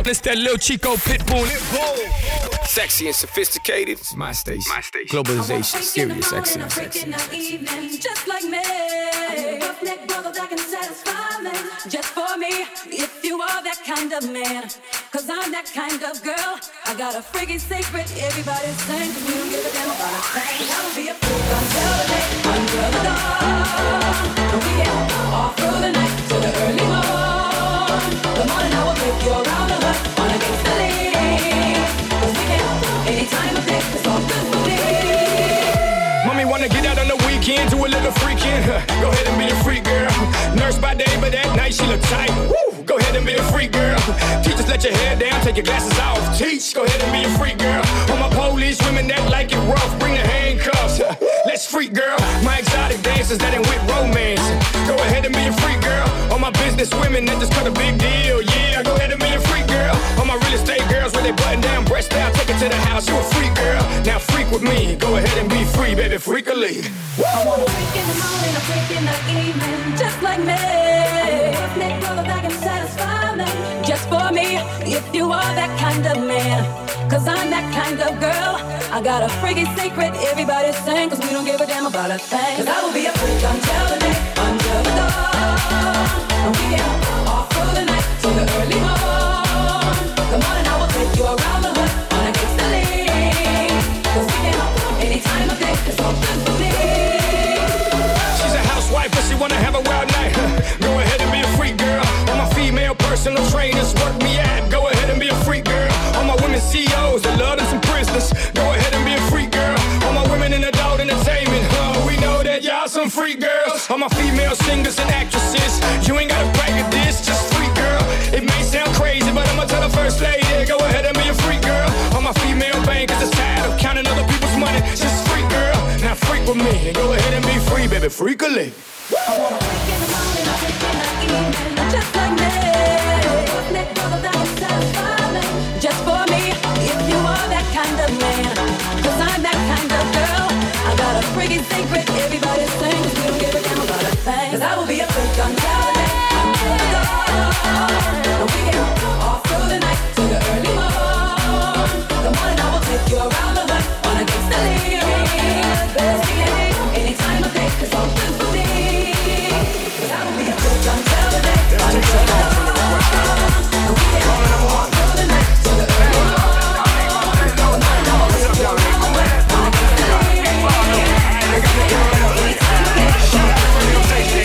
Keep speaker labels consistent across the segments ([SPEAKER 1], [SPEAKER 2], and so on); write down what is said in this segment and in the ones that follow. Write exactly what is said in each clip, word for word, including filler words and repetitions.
[SPEAKER 1] This that Lil Chico Pitbull.
[SPEAKER 2] Sexy and sophisticated. It's my station. My station. Globalization. Serious excellence.
[SPEAKER 3] Just like me. A roughneck brother that can satisfy me. Just for me, if you are that kind of man. Cause I'm that kind of girl. I got a freaky secret. Everybody's saying we don't give a damn about a thing. I will be a freak until the day under the dawn. And we get off through the night to the early morn. The morning I will take you around the hood on a gangsta league. Cause we can anytime of day. It's all good for me.
[SPEAKER 1] Mommy wanna get out on the weekend, do a little freaking. Go ahead and be a freak girl. Nurse by day, but at night she look tight. Woo! Go ahead and be a freak girl. Teachers, let your hair down, take your glasses off. Teach, go ahead and be a freak girl. All my police women that like it rough, bring the handcuffs. Let's freak girl. My exotic dancers that ain't with romance. Go ahead and be a freak girl. All my business women that just cut a big deal. Yeah, go ahead and be a freak girl. All my real estate girls with they button down, breast down, take it to the house. You a freak girl. Now freak with me. Go ahead and be free, baby, freakily.
[SPEAKER 3] I want a freak in the morning, a freak in the evening, just like me. A roughneck brother that can satisfy me. Just for me, if you are that kind of man. Cause I'm that kind of girl. I got a freaky secret, everybody's saying. Cause we don't give a damn about a thing. Cause I will be a freak until the day, until the dawn. And we get off through the night to the early morn. The morning I will take you around the hood on a gangsta league. Cause we can anytime of day, it's all good for me.
[SPEAKER 1] She's a housewife, but she wanna have a wild night. Go ahead and be a freak girl. All my female personal trainers work me out. Go ahead and be a freak girl. All my women C E Os that love them some prisoners. Go ahead and be a freak girl. All my women in adult entertainment. Oh, we know that y'all some freak girls. All my female singers and actresses. You ain't gotta brag at this, just freak girl. It may sound crazy, but I'ma tell the first lady. Go ahead and be a freak girl. All my female bankers is tired of counting other people's money. Just freak girl. Now freak with me. Go ahead and be free, baby, freakily.
[SPEAKER 3] I want a freak in the morning, a freak in the evening, just like me. A roughneck brother that can satisfy me. Just for me, if you are that kind of man. Cause I'm that kind of girl. I got a freaky secret, everybody's saying. Cause we don't give a damn about a thing. Cause I will be a freak until the day, until the dawn. And we get off through the night to the early morn. The morning I will take you around the hood on a gangsta league. Let's get it anytime of day, it's all good for me. Cause I will be a freak until the day, until the dawn. And we get off through the night to the early morn. The morning I will take you around the hood on a gangsta league. Let's get it anytime of day, it's all good for me.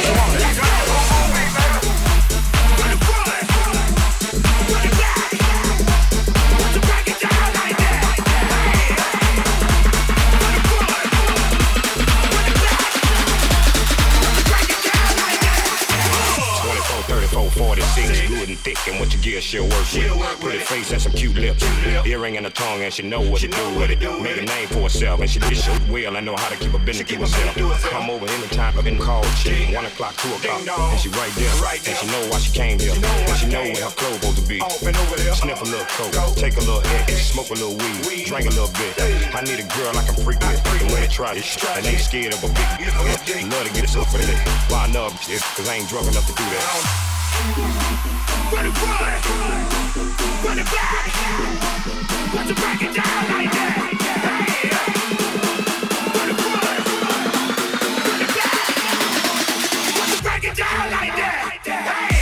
[SPEAKER 4] Thick and what you get, she'll work with. Pretty face and some cute lips. Earring and a tongue and she know what to do with it. Make a name for herself and she did so well. I know how to keep a business to herself. Come over anytime I've been called. She one o'clock, two o'clock, and she right there. And she know why she came here. And she know where her clothes supposed to be. Sniff a little coke, take a little hit, smoke a little weed, drink a little bit. I need a girl I can freak with. And when they try this shit, and ain't scared of a big. Love to get us up for this. Why enough shit? Cause I ain't drunk enough to do that. Run it front, run it back. Let's break it down like that. Hey. Run it front, run it back. Let's break it down like that. Hey.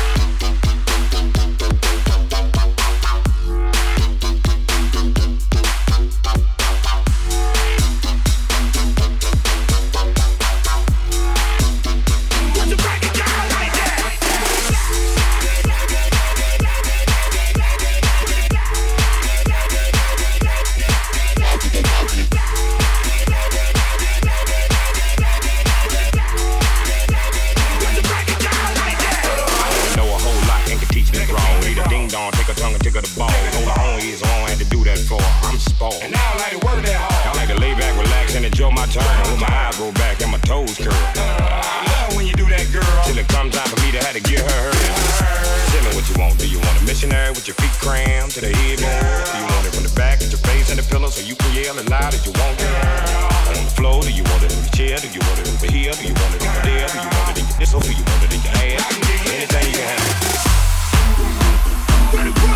[SPEAKER 4] With your feet crammed to the headboard. Do you want it from the back, at your face and the pillow, so you can yell as loud as you want it? On the floor, do you want it in the chair? Do you want it over here? Do you want it over there? Do you want it in your this or do you want it in your ass? Anything you can have.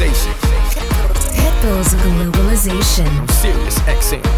[SPEAKER 2] globalization.
[SPEAKER 5] Pitbull's globalization.
[SPEAKER 2] On Sirius X M.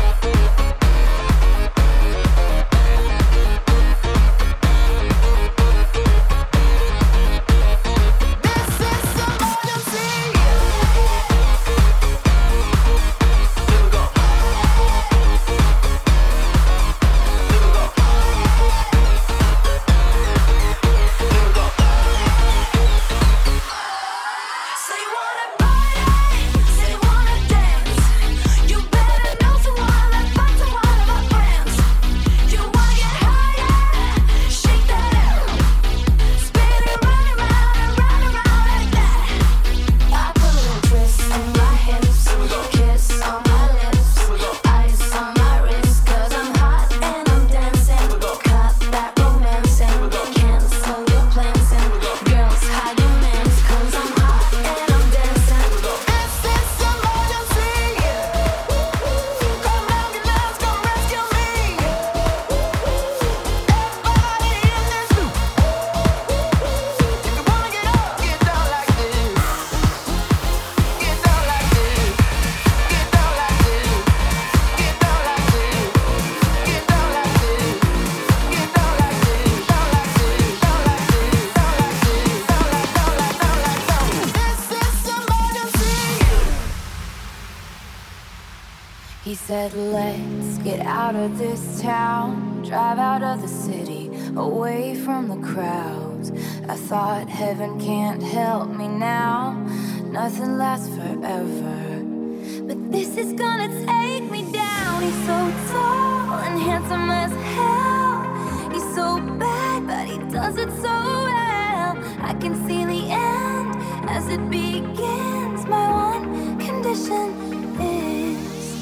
[SPEAKER 3] He said, let's get out of this town, drive out of the city, away from the crowds. I thought heaven can't help me now, nothing lasts forever. But this is gonna take me down. He's so tall and handsome as hell. He's so bad, but he does it so well. I can see the end as it begins. My one condition is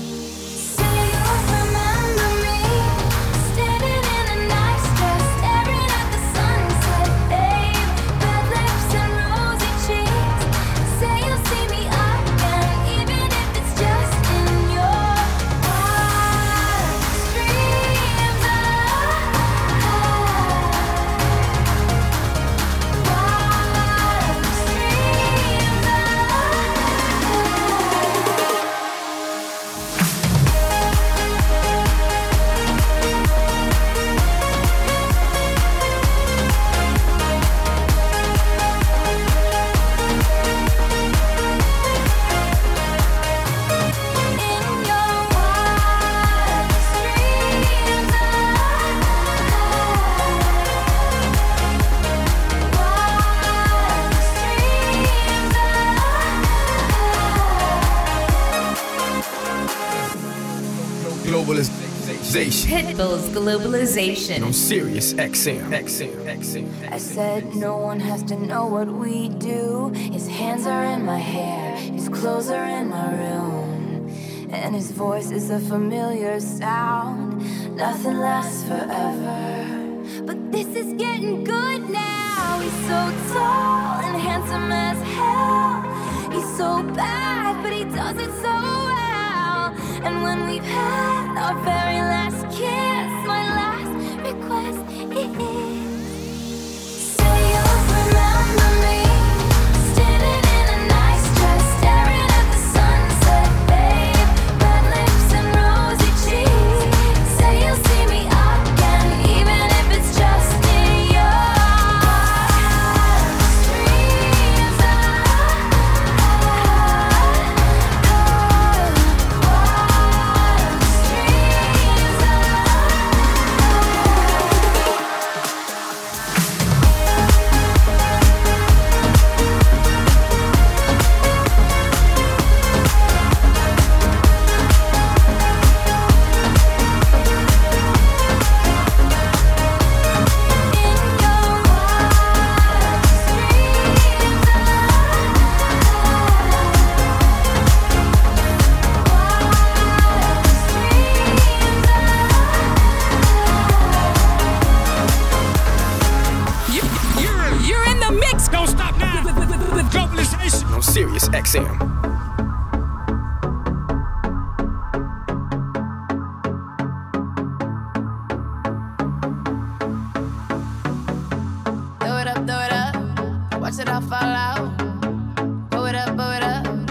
[SPEAKER 5] Pitbull's globalization.
[SPEAKER 2] On Sirius X M. X M. X M.
[SPEAKER 3] I said no one has to know what we do. His hands are in my hair, his clothes are in my room, and his voice is a familiar sound. Nothing lasts forever, but this is getting good now. He's so tall and handsome as hell. He's so bad, but he does it so well. And when we've had our very last kiss, my last request is, say you'll remember me, standing in a nice dress, staring at the sunset, babe. Red lips and rosy cheeks. Say you'll see me again, even if it's just in your dreams.
[SPEAKER 2] On Sirius X M.
[SPEAKER 3] Throw it up, throw it up. Watch it all fall out. Blow it up, blow it up.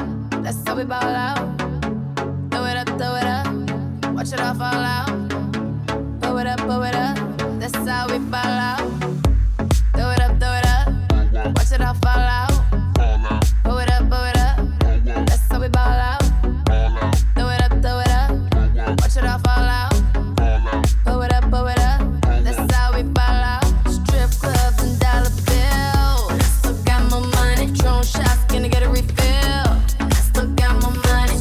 [SPEAKER 6] how we ball out. Throw it up, throw it up. Watch it all fall out. Pull it up, pull it up. That's how we ball out. Throw it up, throw it up. Watch it all fall out. Pull it up, pull it up. That's how we ball out. Throw it up, throw it up. Watch it all fall out. Pull it up, pull it up. That's how we ball out. Strip clubs and dollar bills. Still got more money. Drone shots, gonna get a refill. Still got more money.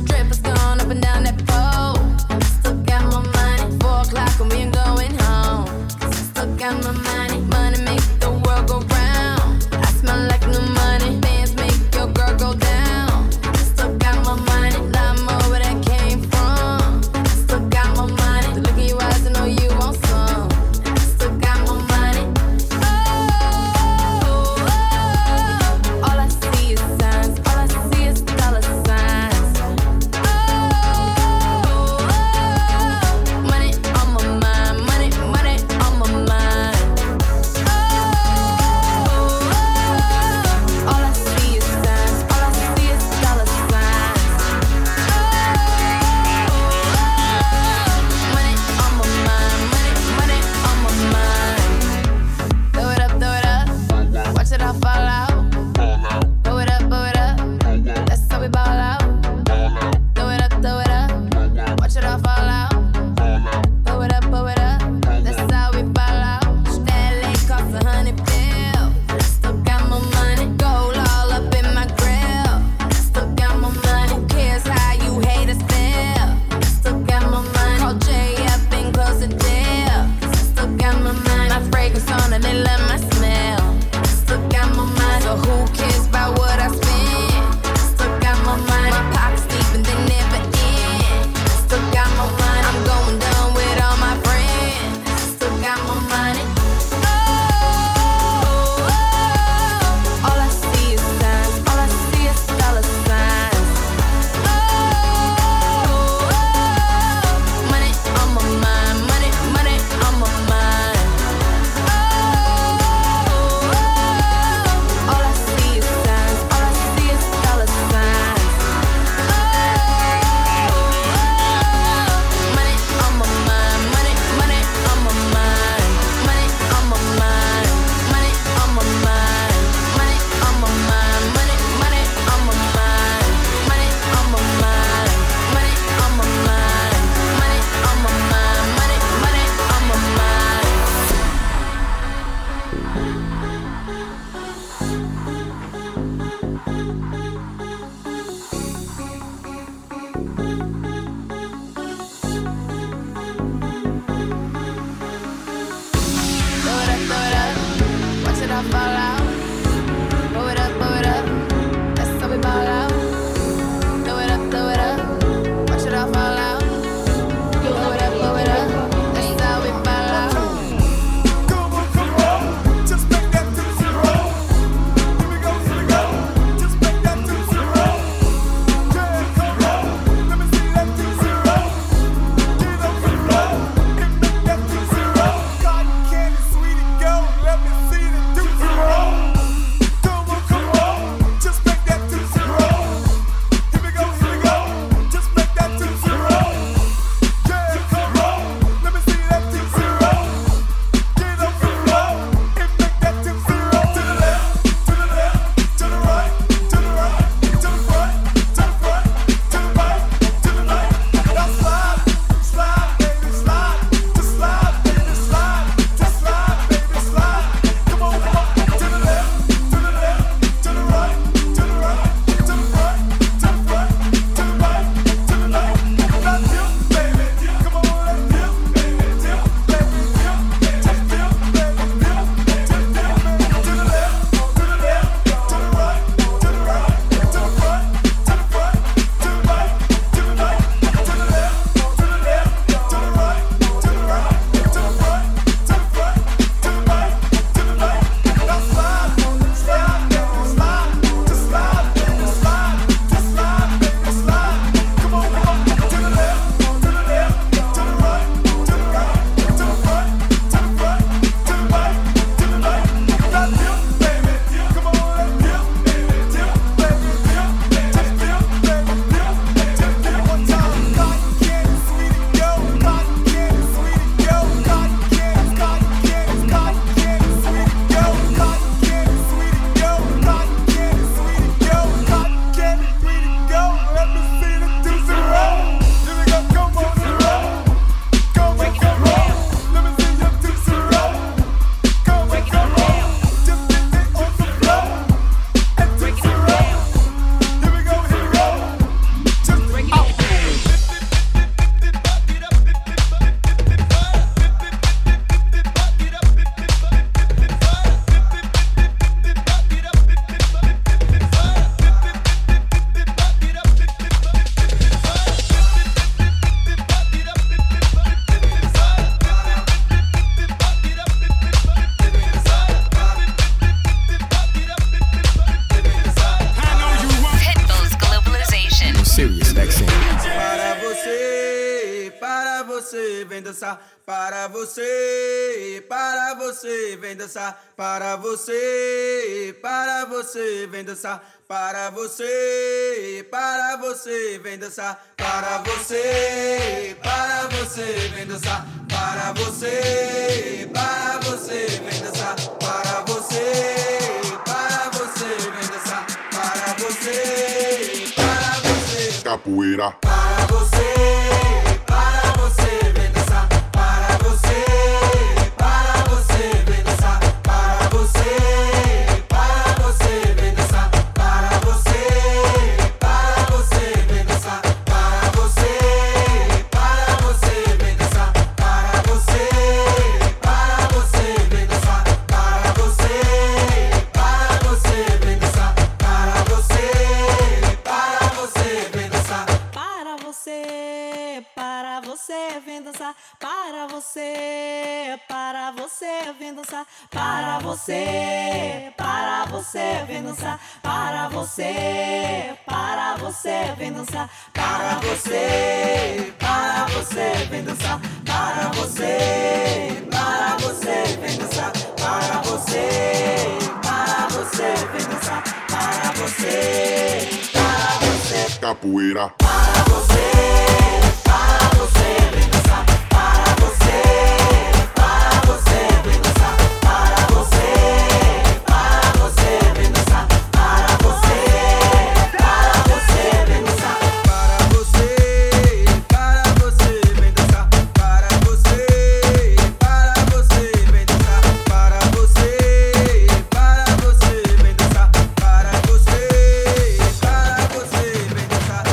[SPEAKER 2] Sirius X M.
[SPEAKER 7] Para você, para você, vem dançar. Para você, para você, vem dançar. Para você, para você, vem dançar. Para você, para você, vem dançar. Para você, para você, vem dançar. Para você, para você, vem dançar. Para você, para você, vem dançar. Para você, para você.
[SPEAKER 8] Capoeira.
[SPEAKER 7] Para você, para você, vem dançar. Para você, para você, vem dançar. Para você, para você, vem dançar. Para você, para você, vem dançar. Para você, para você, vem dançar. Para você, para você, vem dançar. Para você, para você, vem dançar. Para você, para você, vem dançar.
[SPEAKER 3] Para você, para você, vem dançar. Para você, para você, vem dançar. Para você, para você, vem dançar. Para você, para você, vem dançar. Para você, para você, vem dançar. Para você, para você, vem dançar. Para você, para você, vem dançar. Para você, para você.
[SPEAKER 8] Capoeira.
[SPEAKER 3] Para você, para você, vem dançar. Para você, para você, vem dançar. Para você, para você, vem dançar. Para você, para você, vem dançar.
[SPEAKER 7] Para você, para você, vem dançar. Para você, para você, vem dançar. Para você, para você, vem dançar. Para você, para você, vem dançar.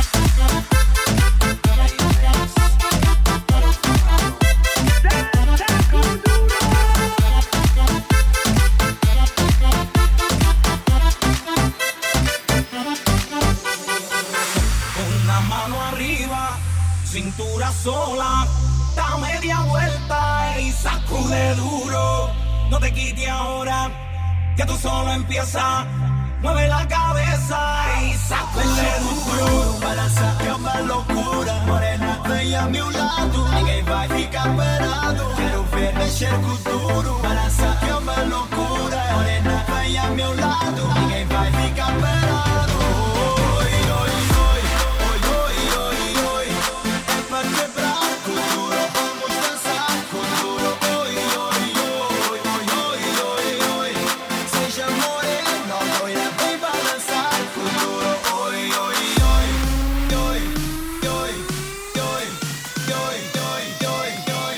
[SPEAKER 9] Una mano arriba, cintura sola, da media vuelta y sacude duro. No te quites ahora, que tú solo empiezas. Mueve la cabeza y sacude duro. Balança é uma loucura, morena vem a meu lado. Ninguém vai ficar parado, quero ver mexer com duro. Balança é uma loucura, morena vem a meu lado. Ninguém vai ficar parado. Oi, oi, oi, oi, oi, oi, oi. É pra quebrar com duro, vamos dançar com duro. Oi, oi, oi, oi, oi, oi, oi. Seja morena, loira, vem balançar com duro. Oi, oi, oi, oi, oi, oi, oi, oi, oi, oi,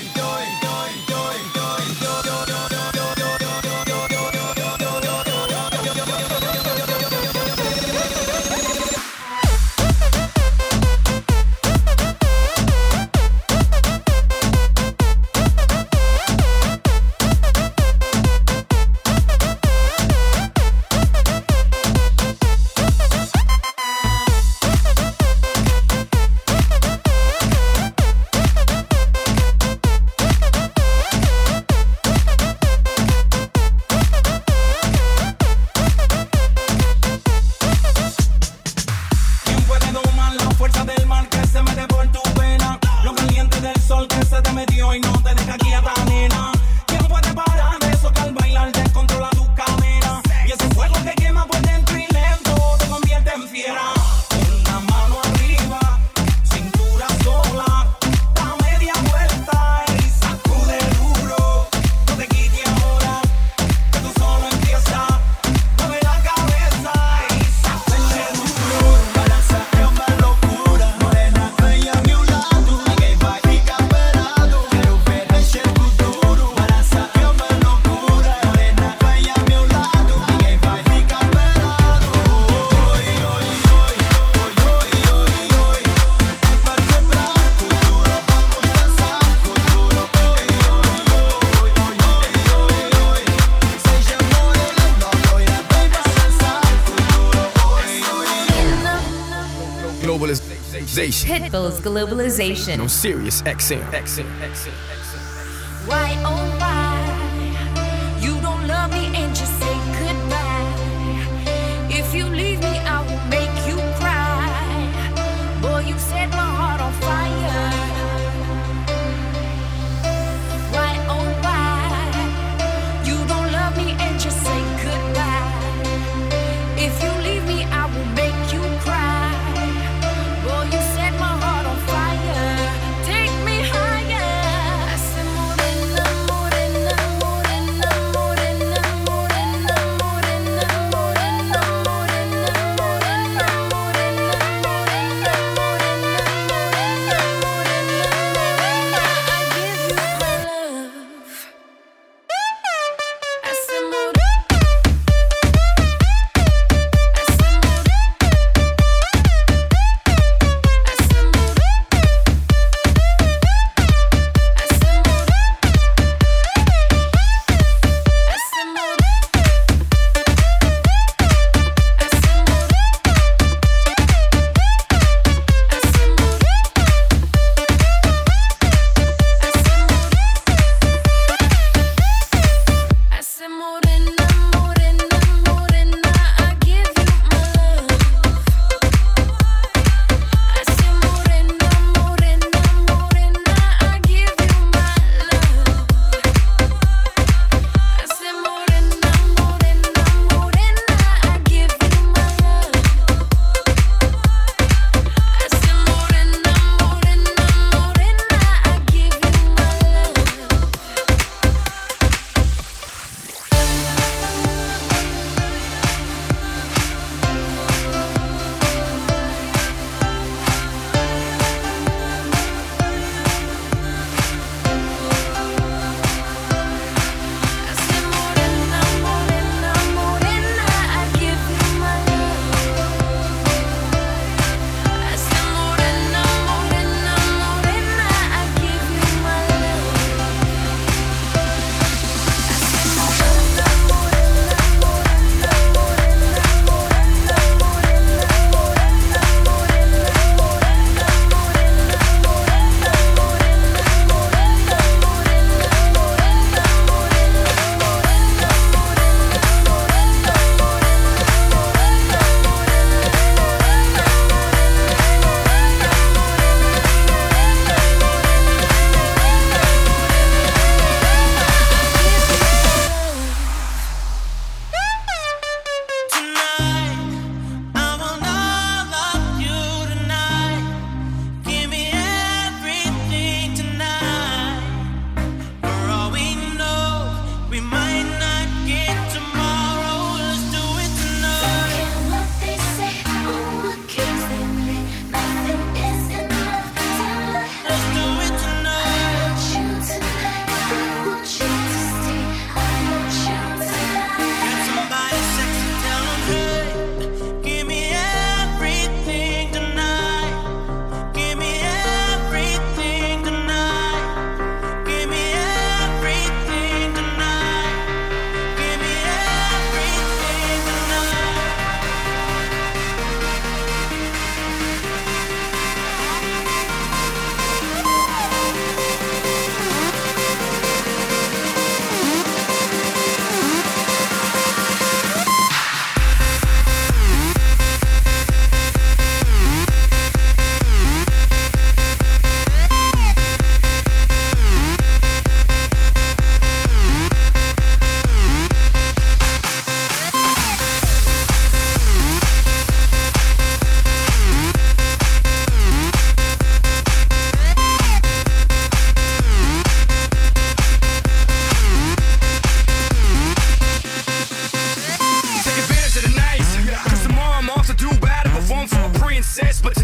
[SPEAKER 9] ¿Quién puede domar la fuerza del mar que se mete por tu vena? Lo caliente del sol que se te metió y no te deja quieta, nena. ¿Quién puede parar eso que al bailar descontrola tu cadera? Y ese fuego que quema por dentro y lento te convierte en fiera. Una mano arriba, cintura sola, da media vuelta y sacude duro. No te quites ahora, que tú solo empiezas. Mueve la cabeza y sacude duro. Balança é uma loucura, morena vem a meu lado. Ninguém vai ficar parado, quero ver mexer com duro. Balança é uma loucura, morena vem a meu lado. Ninguém vai ficar parado. Oi, oi, oi, oi, oi, oi, oi. É pra quebrar com duro, vamos dançar com duro. Oi, oi, oi, oi, oi, oi, oi. Seja morena, loira, vem balançar com duro. Oi, oi, oi.
[SPEAKER 2] Globalization
[SPEAKER 5] Pitbull's Globalization.
[SPEAKER 2] on Sirius X M. X M. X M.
[SPEAKER 3] Why, oh why, you don't love me and just say goodbye. If you leave me, I will make you cry.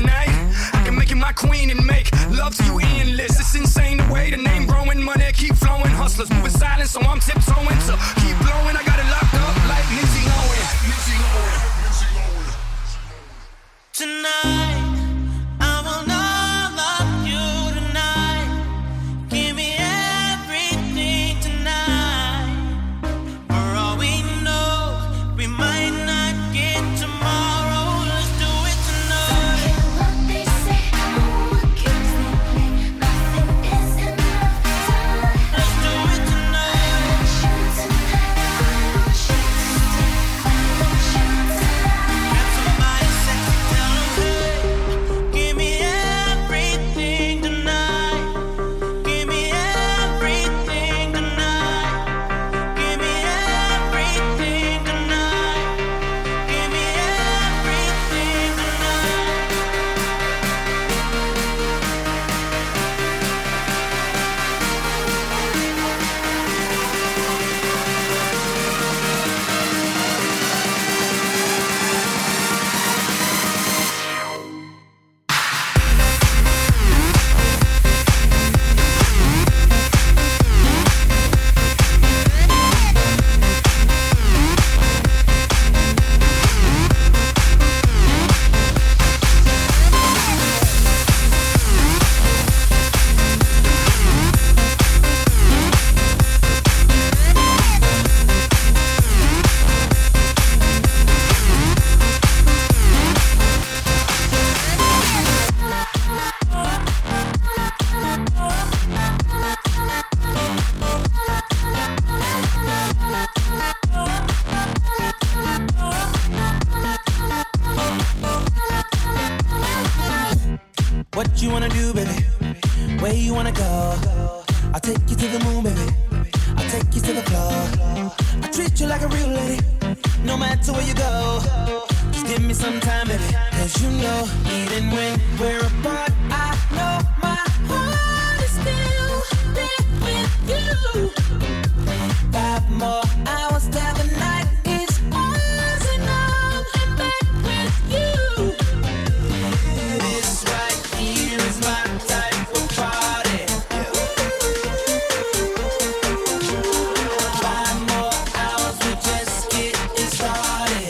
[SPEAKER 1] tonight. I can make you my queen and make love to you endless. It's insane the way the name growing, money keep flowing. Hustlers moving silent, so I'm tiptoeing. So keep blowing, I got it locked up like Lindsay Lohan. Lindsay Lohan.
[SPEAKER 9] Tonight, I will not love you tonight. Give me everything tonight. For all we know, we might not get tomorrow. Let's do it tonight.
[SPEAKER 3] What they say, what games they play, nothing is enough time.
[SPEAKER 9] Let's do it tonight.
[SPEAKER 3] I want you tonight, I want you to stay, I want you tonight.
[SPEAKER 9] Grab somebody sexy, tell them, hey, give me everything tonight. Give me everything tonight. Give me everything tonight. Give me everything tonight. What you wanna do, baby? Where you wanna go? I'll take you to the moon, baby. I'll take you to the floor. I treat you like a real lady, no matter where you go. Just give me some time, baby. Cause you know, even when we're apart, I know my heart is still there with you. Five more hours till the night is ours, and I'm back with you. This right here is my type of party. Five more hours, we just getting started.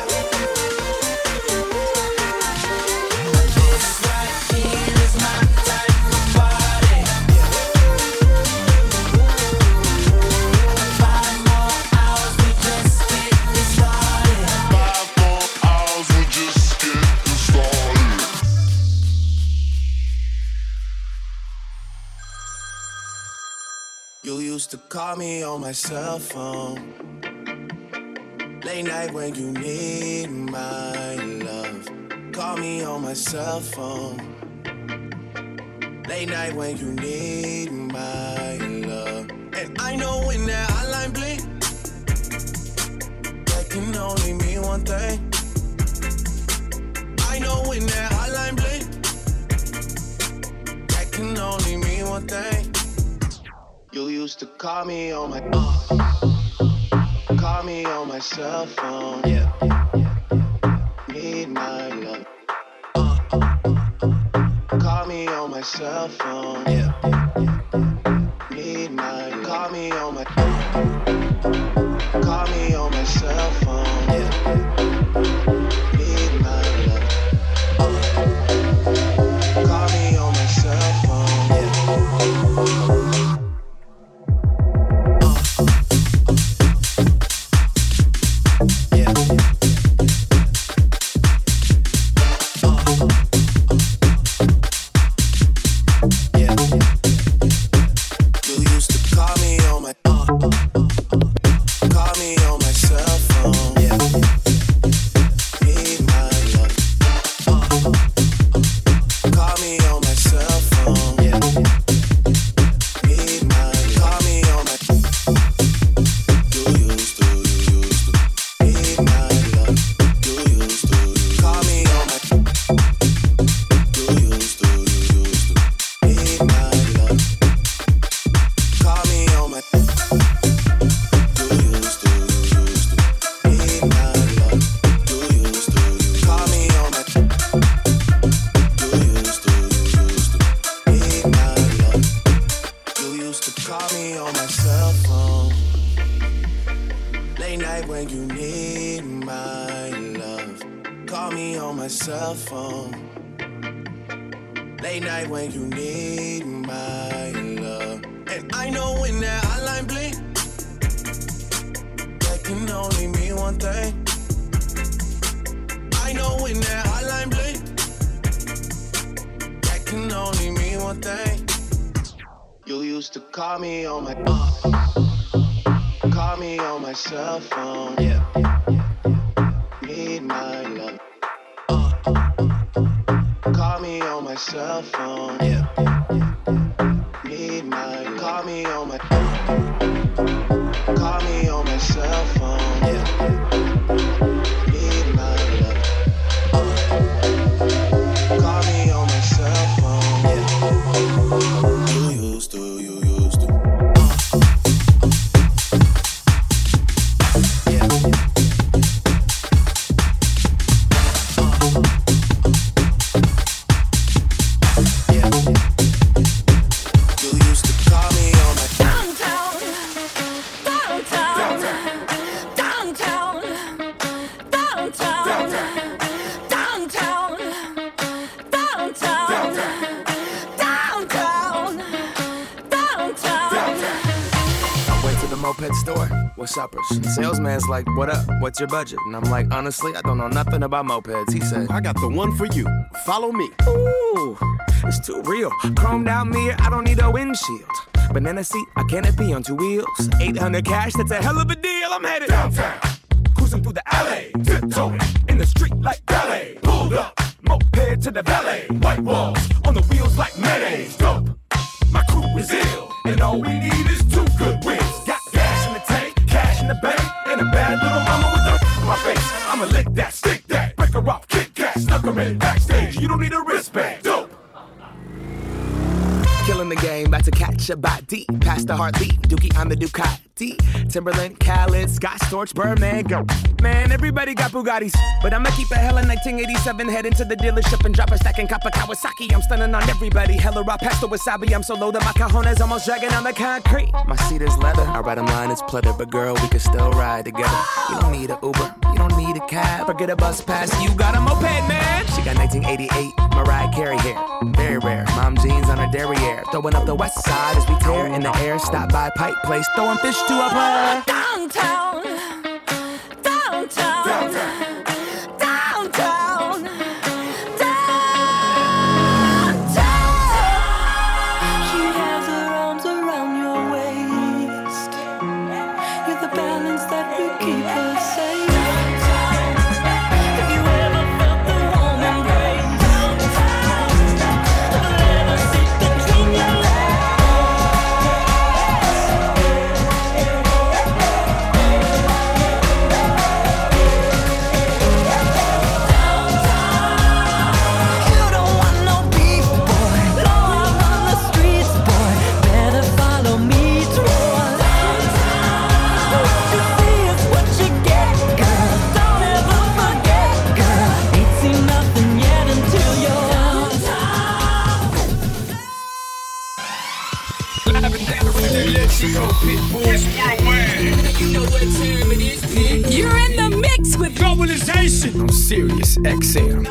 [SPEAKER 9] This right here is my type of party. Five more hours, we just getting started.
[SPEAKER 8] Five more hours, we just getting started.
[SPEAKER 9] You used to call me on my cell phone, late night when you need my love. Call me on my cell phone, late night when you need my love. And I know when that hotline blink, that can only mean one thing. I know when that hotline blink, that can only mean one thing. You used to call me on my uh, call me on my cell phone. Yeah, need my love. Uh, call me on my cell phone. Yeah, need my love. Call me on my uh, call me on my cell phone. Yeah, need my love. Uh, call me on my cell phone. Yeah. Yeah.
[SPEAKER 10] cell phone. Late night when you need my love. And I know when that hotline bling, that can only mean one thing. I know when that hotline bling, that can only mean one thing. You used to call me on my uh, call me on my cell phone. Yeah, need my love. Uh, call me on my cell phone. Yeah, need my. Call me on my. Call me on my cell phone. Yeah, need my love. Uh, call me on my cell phone. Yeah, you used to, you used to. Yeah. Yeah. You used to call me on my
[SPEAKER 3] Downtown, downtown, downtown, downtown, downtown, downtown, downtown, downtown.
[SPEAKER 2] I went to the moped store. What's uppers? The salesman's like, what up? What's your budget? And I'm like, honestly, I don't know nothing about mopeds. He said, I got the one for you. Follow me. Ooh, it's too real. Chromed out mirror, I don't need a windshield. Banana seat, a canopy on two wheels. eight hundred cash, that's a hell of a deal. I'm headed downtown, cruising through the alley, tiptoeing in the street like ballet. Pulled up, moped to the valet. White walls on the wheels like mayonnaise. Dope, my crew is ill, and all we need is two good wins. Got gas in the tank, cash in the bank, and a bad little mama with a in my face. I'ma lick that, stick that, break her off, kick that, snuck her in backstage. You don't need a wristband. Dope. Killing the game, about to catch a body. Past the Hartley, Dookie on the Ducati. Timberland, Khaled, Scott Storch, Birdman, go. Man, everybody got Bugattis. But I'ma keep a hella nineteen eighty-seven, head into the dealership and drop a stack and cop a Kawasaki. I'm stunning on everybody, hella raw past the wasabi. I'm so low that my cajones almost dragging on the concrete. My seat is leather, I ride 'em line, it's pleather. But girl, we can still ride together. You don't need a Uber, you don't need a cab, or get a bus pass, you got a moped, man. She got nineteen eighty-eight Mariah Carey hair, very rare. Mom jeans on her derriere, throwing up the west side as we tear in the air. Stop by Pipe Place, throwing fish to a player.
[SPEAKER 3] Downtown, downtown, downtown, downtown, downtown. She has her arms around your waist. You're the balance that will keep her safe. Have you ever felt the warm embrace? Of a little seat between your legs? You don't want no beef, boy. Law out on the streets, boy. Better follow me, boy. What you see is what you get, girl. Don't ever forget, girl. Ain't seen nothing yet until you're You're in the mix with
[SPEAKER 2] Globalization on Sirius X M.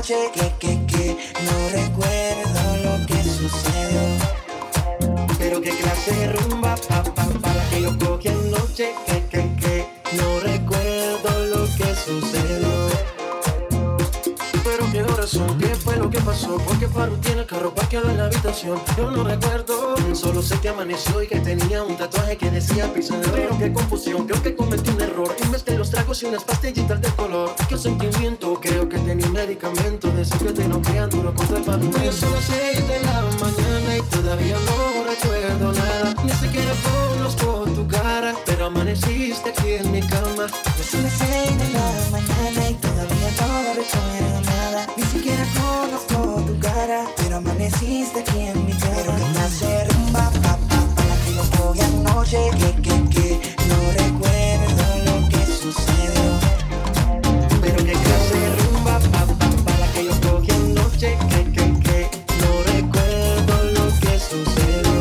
[SPEAKER 11] noche que, que, que no recuerdo lo que sucedió. Pero qué clase de rumba, pa, pa, pa, la que yo cogí anoche, que, que, que no recuerdo lo que sucedió. Pero qué corazón, ¿qué fue lo que pasó? Porque Faru tiene el carro parqueado en la habitación. Yo no recuerdo, solo sé que amaneció y que tenía un tatuaje que decía pizza. Pero qué confusión, creo que cometí un error. En vez de los tragos y unas pastillitas de color. Qué sentimiento, creo que tenía un medicamento. De ese que te noquean duro contra el pavimento. Son las seis de la mañana y todavía no recuerdo nada. Ni siquiera conozco tu cara, pero amaneciste aquí en mi cama.
[SPEAKER 12] Son las seis de la mañana y todavía no recuerdo nada. Ni siquiera conozco tu cara, pero amaneciste aquí en mi cama. Pero que clase rumba, pa, pa, pa, la que yo cogí anoche, que, que, que no recuerdo lo que sucedió.
[SPEAKER 11] Pero que clase rumba, pa, pa, pa, la que yo cogí anoche, que, que, que no recuerdo lo que sucedió.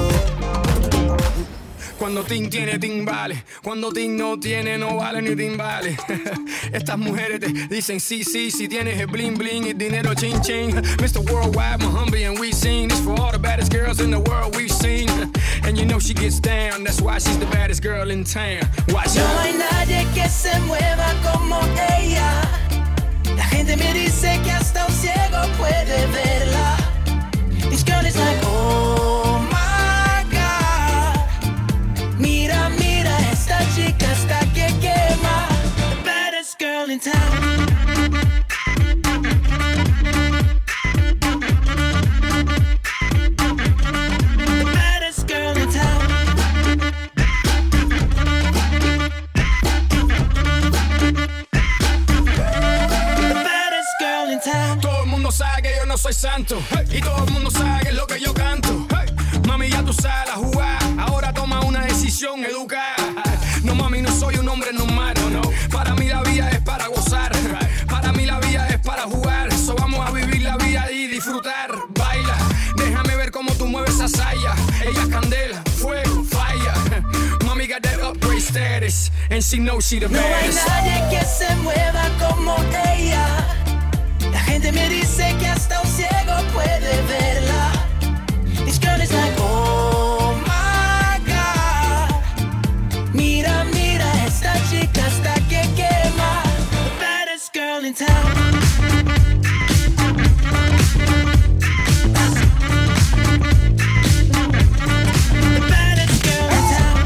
[SPEAKER 1] Cuando Tim tiene timbales, cuando Tim no tiene, no vale ni timbales. Estas mujeres te dicen sí, sí, si tienes el bling bling, el dinero ching ching. mister Worldwide, Muhammad, and we sing this for all the baddest girls in the world we've seen. And you know she gets down, that's why she's the baddest girl in town. Watch
[SPEAKER 13] No
[SPEAKER 1] out.
[SPEAKER 13] hay nadie que se mueva como ella. La gente me dice que hasta un ciego puede verla. This girl is like, oh my God. Mira, mira, esta chica está que quema. The baddest girl in town. The baddest girl in town. The baddest girl in town.
[SPEAKER 1] Todo el mundo sabe que yo no soy santo, hey. Y todo el mundo sabe que es lo que yo canto, hey. Mami, ya tú sabes la jugada. Ahora toma una decisión educada. No, mami, no soy un hombre normal, no, no. Para mí la vida es para gozar, para mí la vida es para jugar. So vamos a vivir la vida y disfrutar. Baila, déjame ver cómo tú mueves esa saya. Ella es candela, fuego, fire. Mami got that upgrade status, and she knows she the
[SPEAKER 13] No hay
[SPEAKER 1] baddest.
[SPEAKER 13] nadie que se mueva como ella. La gente me dice que hasta un ciego puede verla. This girl is like, oh my God. Mira, mira, esta chica está que quema. The baddest girl in town. The baddest girl in town.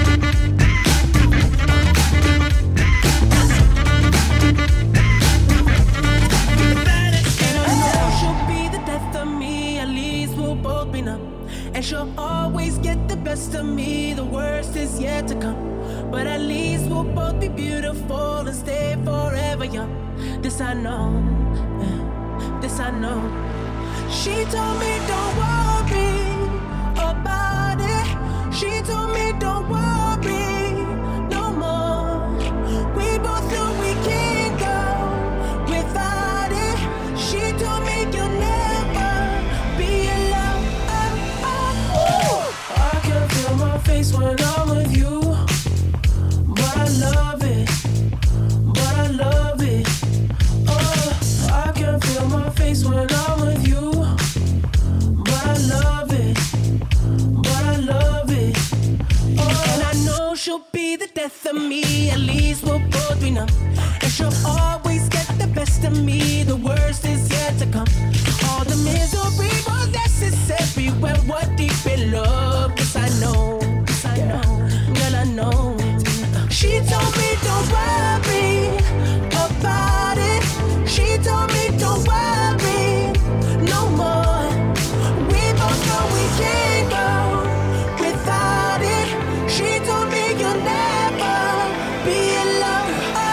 [SPEAKER 13] The baddest girl in town.
[SPEAKER 14] She'll be the death of me, at least we'll both be numb. And she'll always get the best of me, the worst is yet to come. But at least we'll both be beautiful and stay forever young. This I know, yeah, this I know. She told me don't worry about it. She told me don't worry no more. We both know we can't go without it. She told me you'll never be alone. I can feel my face when I'm with you, but I love it, but I love it. Oh, I can feel my face when I'm with you, but I love it, but I love it. Oh, and I know she'll be the death of me, at least we'll both be numb. And she'll always get the best of me, the worst is yet to come. All the misery was necessary when we're deep in love. Yes, I know, yes, I know, girl, I know. She told me don't worry about it. She told me don't worry no more. We both know we can't go without it. She told me you'll never be alone.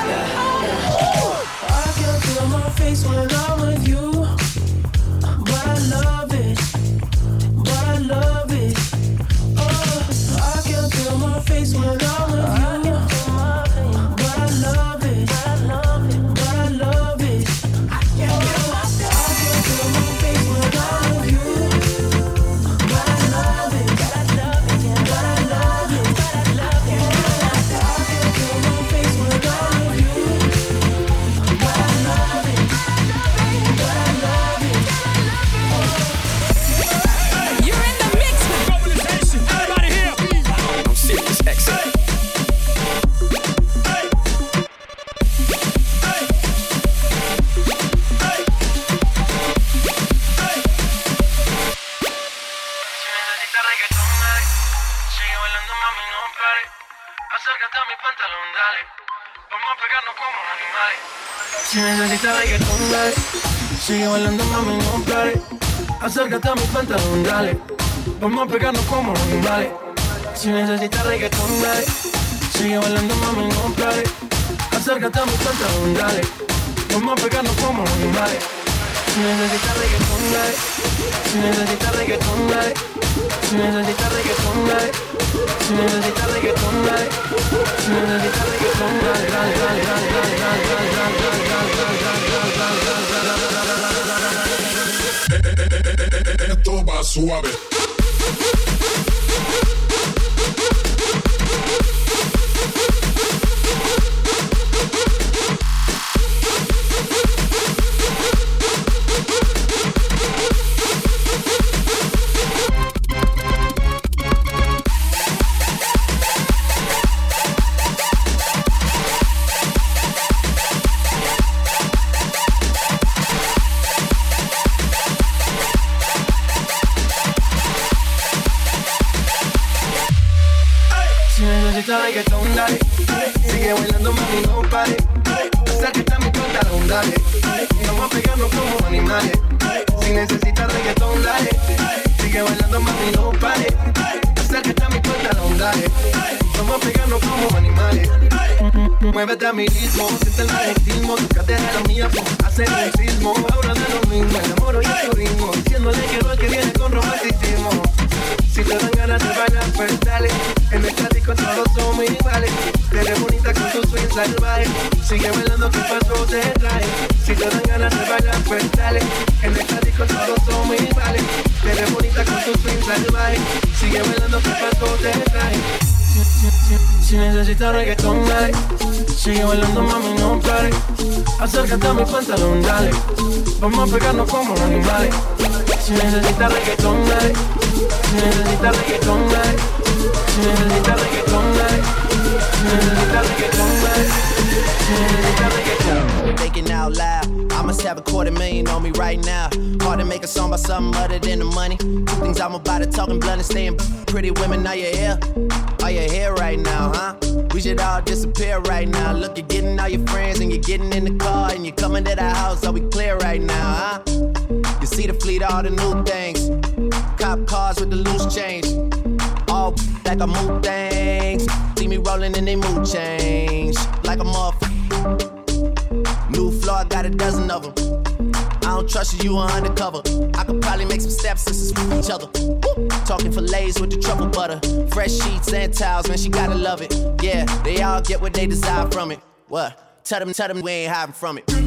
[SPEAKER 14] I can feel my face when I'm with you, but I love it, but I love it. Oh, I can feel my face when I'm with you, but I love it, but I love it. I can feel my face when I'm with you, but I love it, but I love it, but I love it, but I love it. I can feel my face when I'm with you, but I love it. dale. Vamos a pegarnos como animales. Si necesitas reggaetón, dale. Sigue bailando, mami, no pare. Acércate a mi pantalón, dale. Vamos a pegarnos como animales. Si necesitas reggaetón, dale. Sigue bailando, mami, no pare. Acércate a mi pantalón, dale. Vamos a pegarnos como animales. Si necesitas reggaetón, dale. Si necesitas reggaetón, dale. Si necesitas reggaetón, dale. Si necesitas reggaetón, dale. Si necesitas reggaetón, dale, dale, dale, dale, dale, dale, dale, dale, dale, dale, dale, dale.
[SPEAKER 8] Esto va suave.
[SPEAKER 14] Reggaetón, dale. Sigue bailando, mami, no pare. Acércate a mi pantalón, dale. Vamos a pegarnos como animales. Si necesitas reggaetón, dale. Sigue bailando, mami, no pare. Acércate a mi pantalón, dale. Vamos a pegarnos como animales. Muévete a mi ritmo, siente el magnetismo. Tu cadera es la mía, pues hace el sismo. Ahora de lo mismo, el amor y el turismo. Diciéndole que no es que viene con romanticismo. Si te dan ganas de bailar, pues dale. En el disco todos somos iguales. Te ves bonita con tu swing salvaje. Sigue bailando, que paso te trae. Si te dan ganas de bailar, pues dale. En el disco todos somos iguales. Te ves bonita con tu swing salvaje. Sigue bailando, que paso te trae. Si, si, si, si necesitas reggaetón, dale. Sigue bailando, mami, no pare. Acércate a mi pantalón, dale. Vamos a pegarnos como animales. Si necesitas reggaetón, dale. Si necesitas reggaetón, dale. Si necesitas reggaetón, dale. Si necesitas reggaetón, dale. Si necesitas reggaetón.
[SPEAKER 15] Thinking out loud, I must have a quarter million on me right now. Hard to make a song about something other than the money. Two things I'm about to talking blunt and staying. Pretty women, are you here? Are you here right now, huh? We should all disappear right now. Look, you're getting all your friends and you're getting in the car and you're coming to the house. Are we clear right now, huh? You see the fleet, all the new things. Cop cars with the loose change. All like I move things. See me rolling and they mood change. Like a motherfucker. New floor, I got a dozen of them. I don't trust you, you are undercover. I could probably make some stepsisters with each other. Woo! Talking fillets with the truffle butter. Fresh sheets and towels, man, she gotta love it. Yeah, they all get what they desire from it. What? Tell them, tell them we ain't hiding from it.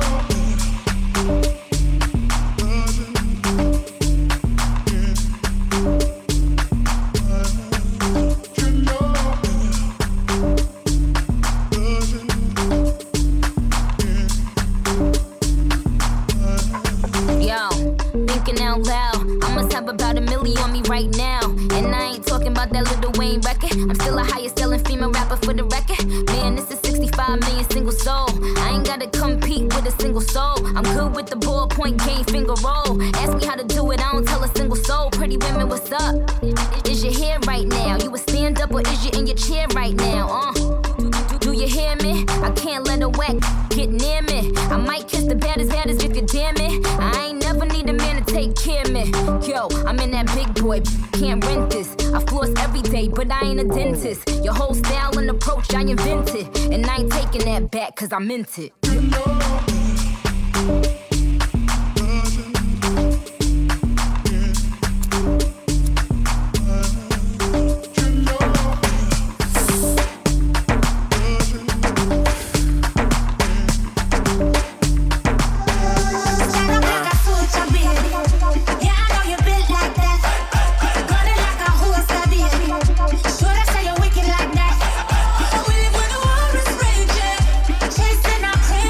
[SPEAKER 16] About a million on me right now. And I ain't talking about that Lil Wayne record. I'm still a highest selling female rapper for the record. Man, this is sixty-five million single soul. I ain't gotta compete with a single soul. I'm good with the ballpoint game, finger roll. Ask me how to do it, I don't tell a single soul. Pretty women, what's up? Is you here right now? You a stand up or is you in your chair right now? Uh, do, do you hear me? I can't let a whack get near me. I might kiss the baddest, baddest if you damn it. I ain't never need a man to take care of me. Yo, I'm in that big boy, can't rent this. I floss every day, but I ain't a dentist. Your whole style and approach I invented. And I ain't taking that back, cause I meant it.
[SPEAKER 3] Chasing our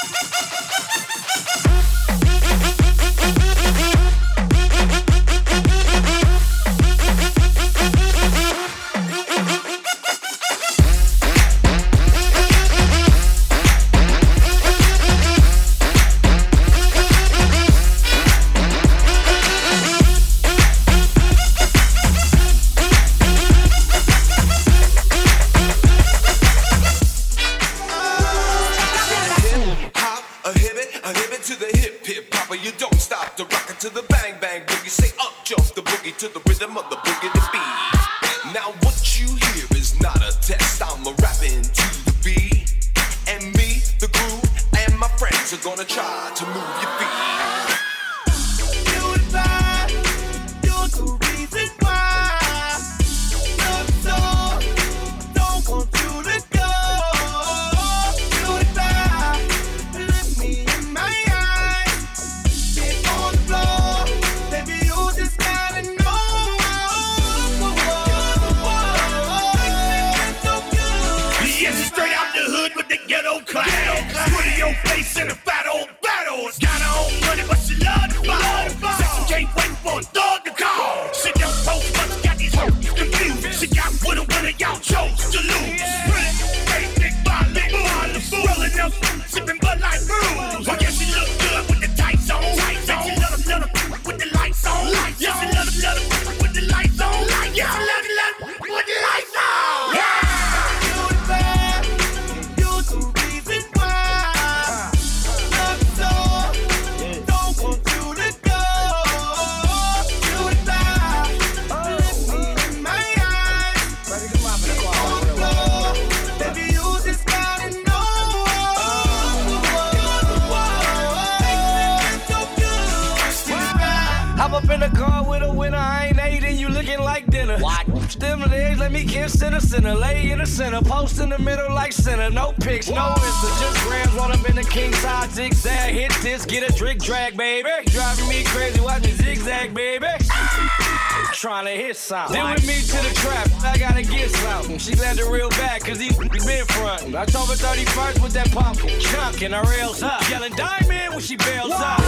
[SPEAKER 17] Deal with me to the trap, I gotta get something. She glad to reel back, cause he been frontin'. October thirty-first with that pumpkin chunk and her rails up. Yelling diamond when she bails up.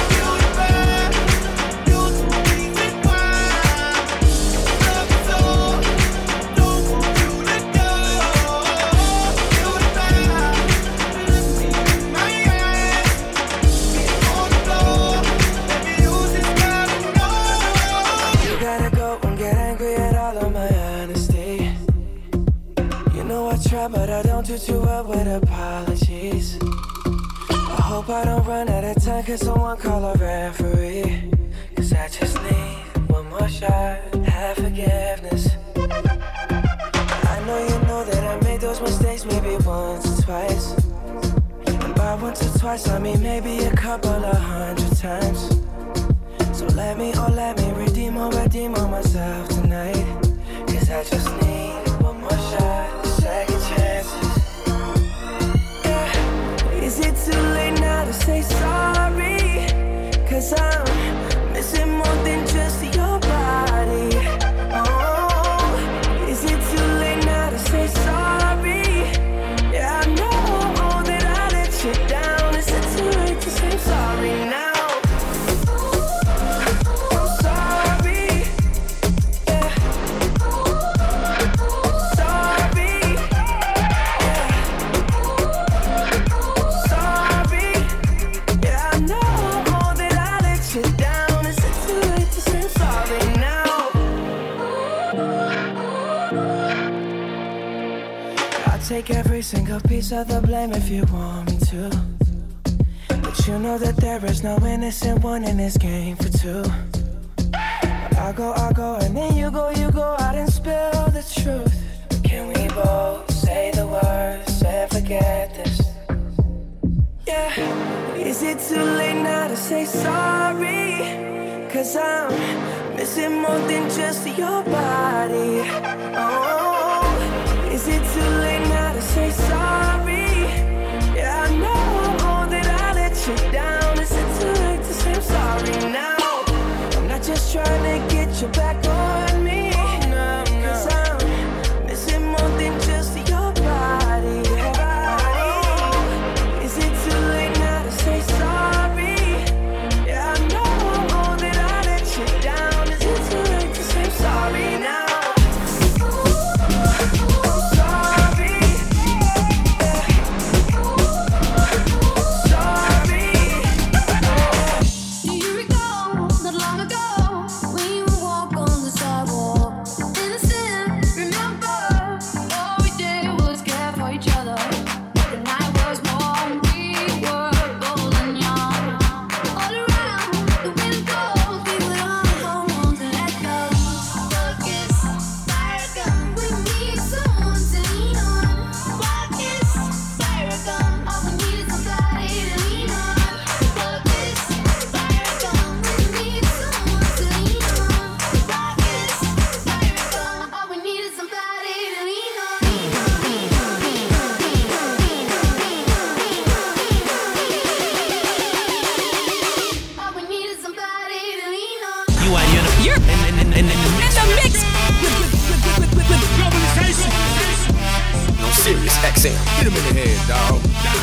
[SPEAKER 12] But I don't do too well with apologies. I hope I don't run out of time, cause someone call a referee. Cause I just need one more shot, have forgiveness. I know you know that I made those mistakes maybe once or twice. And by once or twice I mean maybe a couple of hundred times. So let me, oh let me redeem or redeem on myself tonight. Cause I just need one more shot, second chances. Yeah. Is it too late now to say sorry? Cause I'm missing more than just your body. Oh, is it too late now to say sorry? Yeah, I know that I let you down. Is it too late to say sorry now? Take every single piece of the blame if you want me to. But you know that there is no innocent one in this game for two. I go, I go, and then you go, you go out and spill the truth. Can we both say the words and forget this? Yeah. Is it too late now to say sorry? Cause I'm missing more than just your body. Oh, is it too late now to say sorry? Yeah, I know that I let you down. Is it too late to say I'm sorry now? I'm not just trying to get you back on me. No, no. Cause I'm missing more than just your body. Oh, is it too late
[SPEAKER 3] in the mix with, with, with, with, with, with
[SPEAKER 1] Globalization.
[SPEAKER 2] On Sirius X M. Hit him in the head, dog.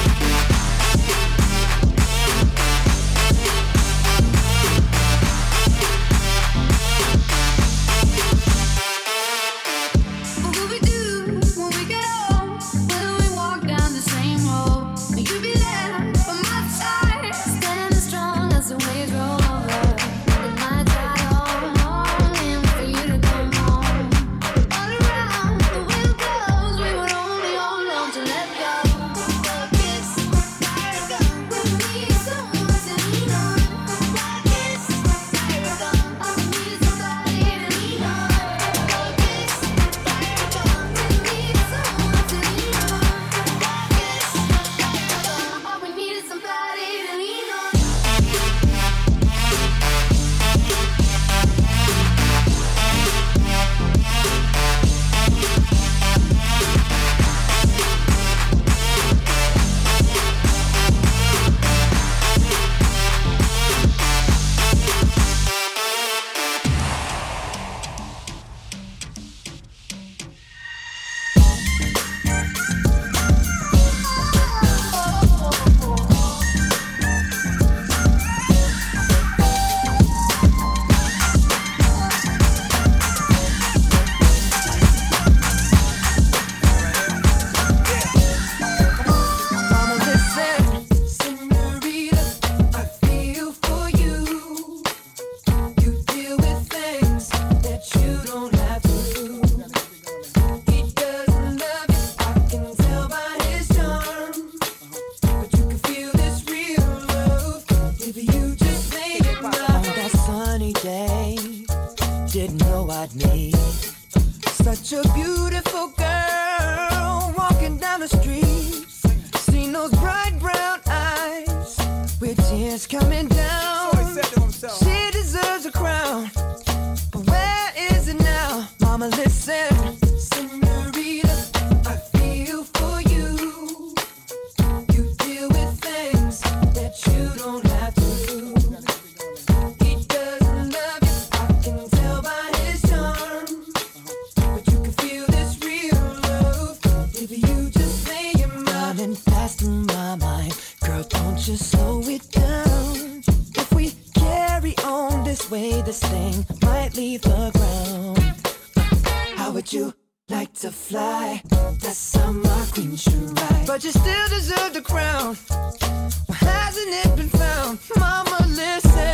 [SPEAKER 6] What will we do when we get home? Will we walk down the same road? Will you be there by my side? Standing strong as the waves roll over. The nights I hold on and for you to come home. All around the wind blows, we would only hold on to let go. One kiss, fire gun. We need someone to lean on. One kiss, fire gun. I need somebody to lean on. One kiss, fire gun. We need someone to lean on. One kiss, fire gun. All we need is somebody to lean on.
[SPEAKER 13] Mama, listen, señorita, I feel for you. You deal with things that you don't have to. He doesn't love you, I can tell by his charm. But you can feel this real love if you just made it mine. On that sunny day, didn't know I'd meet such a beautiful girl walking down the street. Seen those bright brown eyes with tears coming down. She deserves a crown, but where is it now? Mama, listen, señorita, I feel for you. You deal with things that you don't have to. He doesn't love you, I can tell by his charm. But you can feel this real love if you just lay your mind. Running fast through my mind, girl, don't you slow it down. If we carry on this way, this thing might leave the ground. How would you like to fly? That's how my queen should ride. But you still deserve the crown. Well, hasn't it been found? Mama, listen.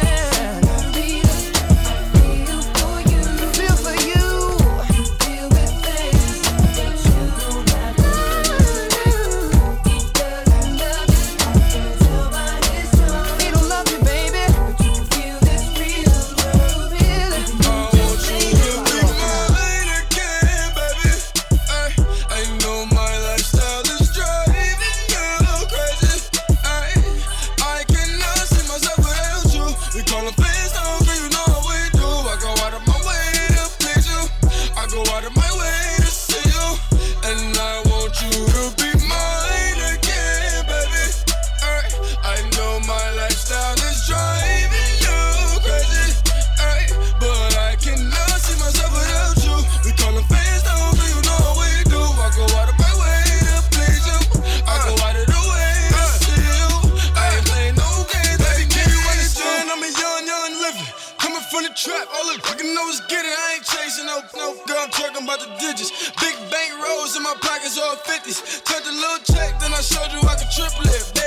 [SPEAKER 13] Feel for you. Feel for you. Deal with things that you don't have to. He doesn't love you, I can tell by his charm. He don't love you, baby, but you can feel this real love. Feel it.
[SPEAKER 8] I want you to be mine again, baby. Ay, I know my lifestyle is driving you crazy. Ay, I cannot see myself without you. We call them FaceTime, girl, you know how we do. I go out of my way to please you. I go out of my way to see you. And I want you to be mine again, baby. Ay, I know my lifestyle is driving you crazy. Ay, but I cannot see myself without you. We call them FaceTime, girl, you know how we do. I go out of my way to please you. I go out of the way to see you. I ain't playing no games, baby. Can you understand? I'm a young, young living. Coming from the trap, all I can know is get it. I ain't chasing no, no girl, I'm talking about the digits. Big bank rolls in my pockets, all fifties. Cut the little check, then I showed you I could triple it.